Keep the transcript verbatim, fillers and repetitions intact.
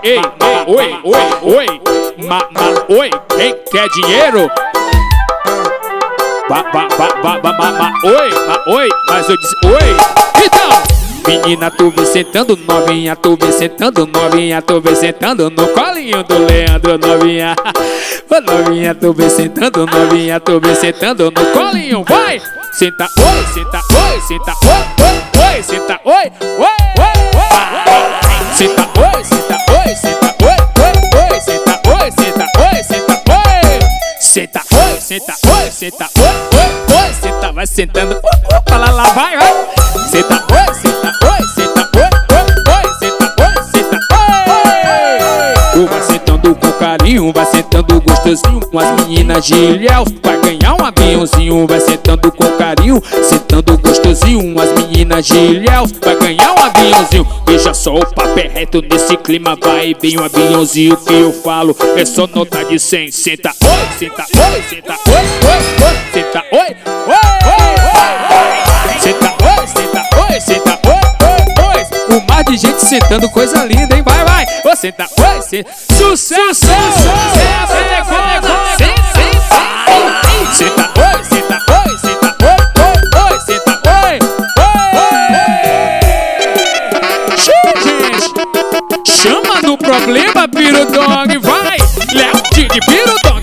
ei, ma, oi, oi, oi, ma, ma, oi, quem quer dinheiro? Ba, ba, ba, ba, ba, ma, ma, oi, ma, oi, mas eu disse oi. Então, menina, tu vem sentando, novinha, tu vem sentando, novinha, tu vem sentando no colinho do Leandro, novinha. Ô novinha, tu vem sentando, novinha, tu vem sentando no colinho, vai! Senta, oi, senta, oi, senta, oi, oi, oi, senta, oi, oi, oi, oi. Senta, oi, senta, oi, senta, oi, oi, oi, senta, oi, senta, oi, senta, oi. Senta, oi, senta, oi, senta, oi, oi, oi, senta, vai sentando, fala lá, vai, vai. Senta, oi, senta, oi, senta, oi, oi, oi, senta, oi, senta, oi. Tu vai sentando com carinho, vai sentando gostosinho, com as meninas de Ilhéus, vai ganhar um aviãozinho. Vai sentando com carinho, sentando gostosinho, as meninas de Ilhéus, vai ganhar um aviãozinho. Veja só o papo é reto nesse clima, vai bem um aviãozinho que eu falo, é só nota de cem. Senta, oi, senta, oi, senta, oi, oi, oi, senta, oi, oi, oi, oi. Senta, oi, senta, oi, senta, oi, oi, oi. O mar de gente sentando, coisa linda, hein? Vai, vai. Ô, senta, oi, senta. Sucesso! Senta, oi, senta, oi, senta, oi, oi, oi, senta, oi, oi. Gente, chama no problema, Piro Dog, vai. Léo de Piro Dog.